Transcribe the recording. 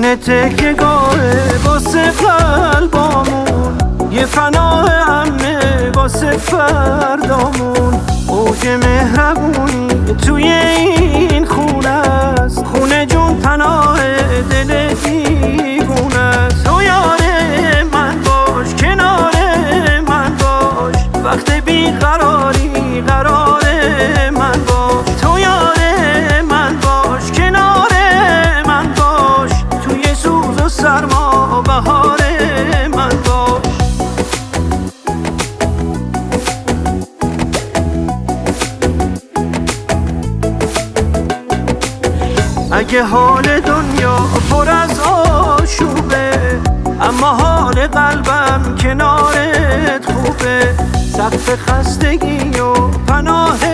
خونه تکیه‌گاهه واسه قلبامون، یه پناه امنه واسه فردامون. اوج مهربونی توی این خونه است، خونه جون پناه دل دیوونه است. تو یار من باش، کنار من باش، وقت بیقراری قرار من باش. تو یار من باش، کنار من باش، توی سوز و سرما بهار من باش. اگه حال دنیا پر از آشوبه، اما حال قلبم کنارت خوبه. سقف خستگی و پناه